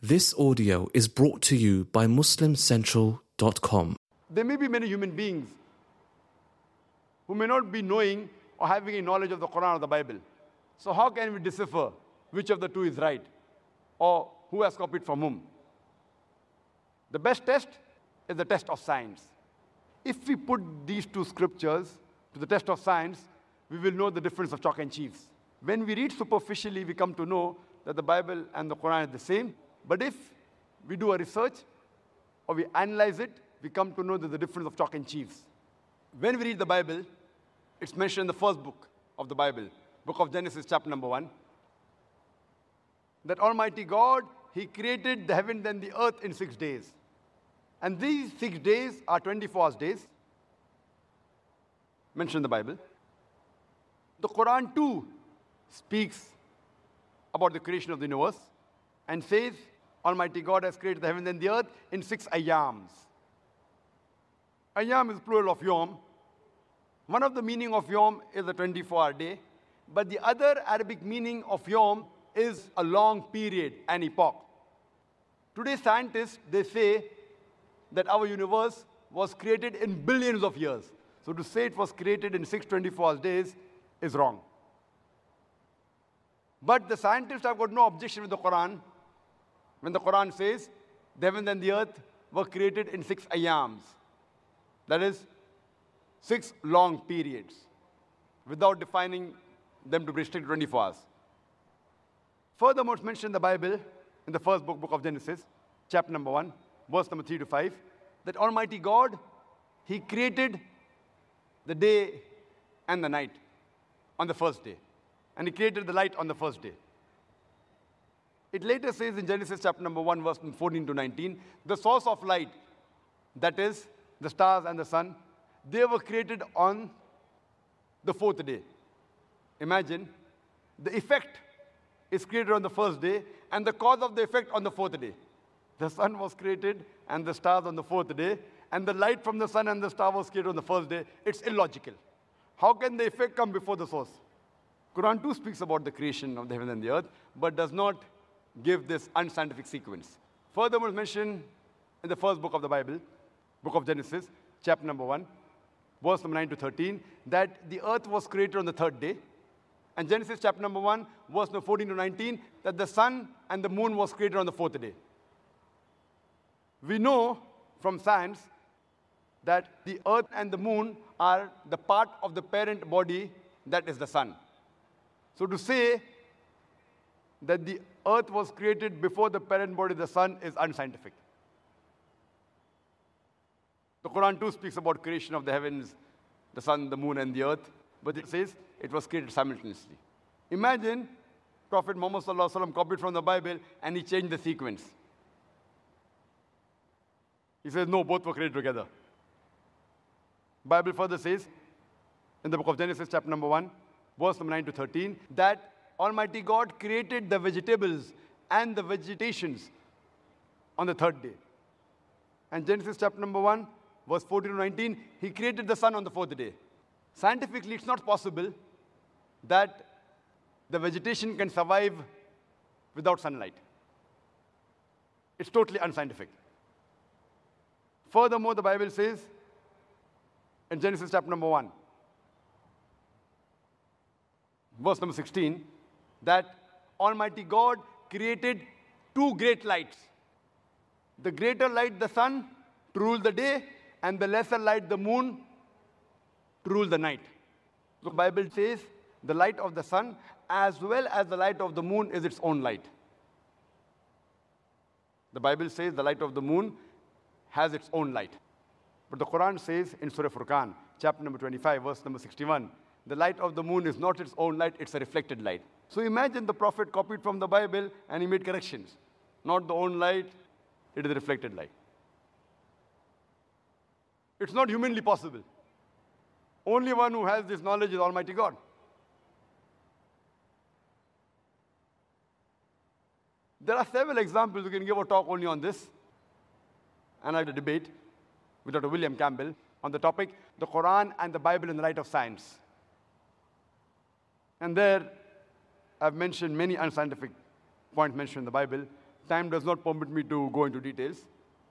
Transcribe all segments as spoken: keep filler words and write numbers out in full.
This audio is brought to you by Muslim Central dot com. There may be many human beings who may not be knowing or having a knowledge of the Quran or the Bible. So how can we decipher which of the two is right or who has copied from whom? The best test is the test of science. If we put these two scriptures to the test of science, we will know the difference of chalk and cheese. When we read superficially, we come to know that the Bible and the Quran are the same. But if we do a research or we analyze it, we come to know that the difference of chalk and cheese. When we read the Bible, it's mentioned in the first book of the Bible, book of Genesis, chapter number one, that Almighty God, He created the heaven and the earth in six days. And these six days are twenty-four hours days, mentioned in the Bible. The Quran too speaks about the creation of the universe and says, Almighty God has created the heaven and the earth in six ayams. Ayam is plural of yom. One of the meaning of yom is a twenty-four hour day, but the other Arabic meaning of yom is a long period, an epoch. Today scientists, they say that our universe was created in billions of years. So to say it was created in six twenty-four hours days is wrong. But the scientists have got no objection with the Quran when the Quran says the heaven and the earth were created in six ayams. That is, six long periods, without defining them to be restricted to twenty-four hours. Furthermore, it's mentioned in the Bible, in the first book, book of Genesis, chapter number one, verse number three to five, that Almighty God, He created the day and the night on the first day. And He created the light on the first day. It later says in Genesis chapter number one, verse fourteen to nineteen, the source of light, that is, the stars and the sun, they were created on the fourth day. Imagine, the effect is created on the first day, and the cause of the effect on the fourth day. The sun was created and the stars on the fourth day, and the light from the sun and the star was created on the first day. It's illogical. How can the effect come before the source? Quran too speaks about the creation of the heaven and the earth, but does not give this unscientific sequence. Furthermore, it's mentioned in the first book of the Bible, book of Genesis, chapter number one, verse number nine to thirteen, that the earth was created on the third day. And Genesis chapter number one, verse number fourteen to nineteen, that the sun and the moon was created on the fourth day. We know from science that the earth and the moon are the part of the parent body, that is the sun. So to say that the earth was created before the parent body, the sun, is unscientific. The Quran too speaks about creation of the heavens, the sun, the moon, and the earth, but it says it was created simultaneously. Imagine Prophet Muhammad sallallahu alaihi wasallam copied from the Bible and he changed the sequence. He says, no, both were created together. Bible further says, in the book of Genesis, chapter number one, verse number nine to thirteen, that Almighty God created the vegetables and the vegetations on the third day. And Genesis chapter number one, verse fourteen to nineteen, He created the sun on the fourth day. Scientifically, it's not possible that the vegetation can survive without sunlight. It's totally unscientific. Furthermore, the Bible says in Genesis chapter number one, verse number sixteen, that Almighty God created two great lights. The greater light, the sun, to rule the day, and the lesser light, the moon, to rule the night. The Bible says the light of the sun as well as the light of the moon is its own light. The Bible says the light of the moon has its own light. But the Quran says in Surah Furqan, chapter number twenty-five, verse number sixty-one, the light of the moon is not its own light, it's a reflected light. So imagine the Prophet copied from the Bible and he made corrections. Not the own light, it is a reflected light. It's not humanly possible. Only one who has this knowledge is Almighty God. There are several examples. We can give a talk only on this. And I had a debate with Doctor William Campbell on the topic, the Quran and the Bible in the light of science. And there, I've mentioned many unscientific points mentioned in the Bible. time does not permit me to go into details.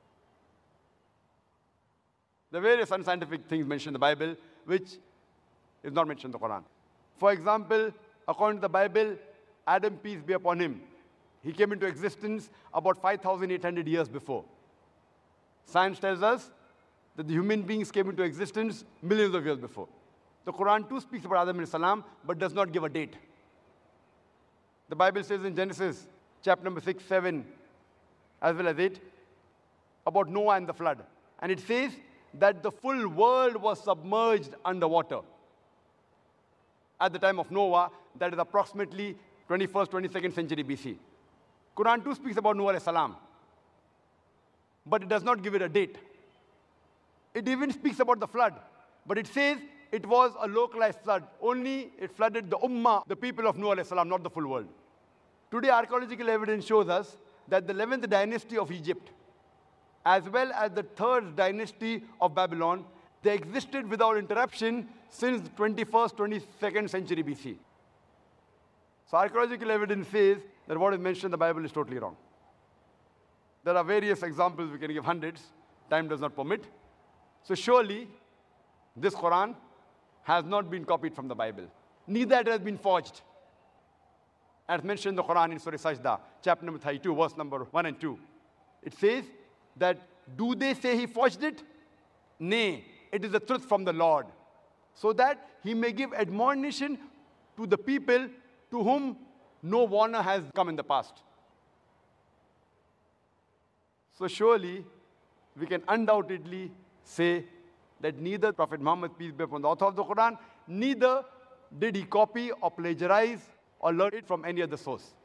The various unscientific things mentioned in the Bible, which is not mentioned in the Quran. For example, according to the Bible, Adam, peace be upon him, he came into existence about five thousand eight hundred years before. Science tells us that the human beings came into existence millions of years before. The Quran too speaks about Adam alayhi salam, but does not give a date. The Bible says in Genesis, chapter number six, seven, as well as eight, about Noah and the flood. And it says that the full world was submerged underwater. At the time of Noah, that is approximately twenty-first, twenty-second century B C. Quran too speaks about Noah alayhi salam, but it does not give it a date. It even speaks about the flood, but it says it was a localized flood. Only it flooded the ummah, the people of Noah alayhi salam, not the full world. Today, archaeological evidence shows us that the eleventh dynasty of Egypt, as well as the third dynasty of Babylon, they existed without interruption since the twenty-first, twenty-second century B C. So archaeological evidence says that what is mentioned in the Bible is totally wrong. There are various examples, we can give hundreds, time does not permit. So surely, this Quran has not been copied from the Bible. Neither it has been forged. As mentioned in the Quran in Surah Sajda, chapter number thirty-two, verse number one and two. It says that, do they say he forged it? Nay, it is the truth from the Lord, so that he may give admonition to the people to whom no warner has come in the past. So surely, we can undoubtedly say that neither Prophet Muhammad, peace be upon the author of the Quran, neither did he copy or plagiarize or learn it from any other source.